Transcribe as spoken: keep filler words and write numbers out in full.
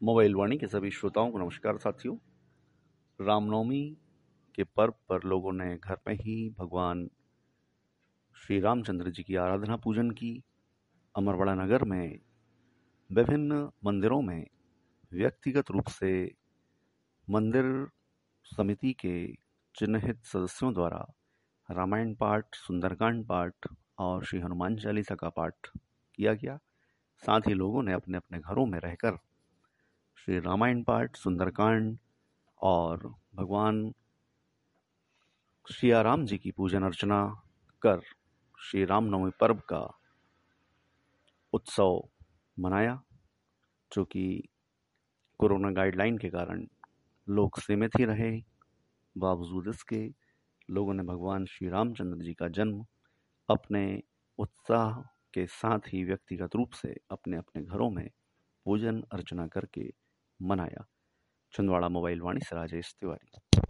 Mobile वाणी के सभी श्रोताओं को नमस्कार साथियों। रामनवमी के पर्व पर लोगों ने घर में ही भगवान श्री रामचंद्र जी की आराधना पूजन की। अमरवाड़ा नगर में विभिन्न मंदिरों में व्यक्तिगत रूप से मंदिर समिति के चिन्हित सदस्यों द्वारा रामायण पाठ, सुंदरकांड पाठ और श्री हनुमान चालीसा का पाठ किया गया। साथ ही लोगों ने अपने अपने घरों में रहकर श्री रामायण पाठ, सुंदरकांड और भगवान श्री राम जी की पूजन अर्चना कर श्री रामनवमी पर्व का उत्सव मनाया, जो कि कोरोना गाइडलाइन के कारण लोग सीमित ही रहे। बावजूद इसके लोगों ने भगवान श्री रामचंद्र जी का जन्म अपने उत्साह के साथ ही व्यक्तिगत रूप से अपने अपने घरों में पूजन अर्चना करके मनाया। छिंदवाड़ा मोबाइल वाणी से राजेश तिवारी।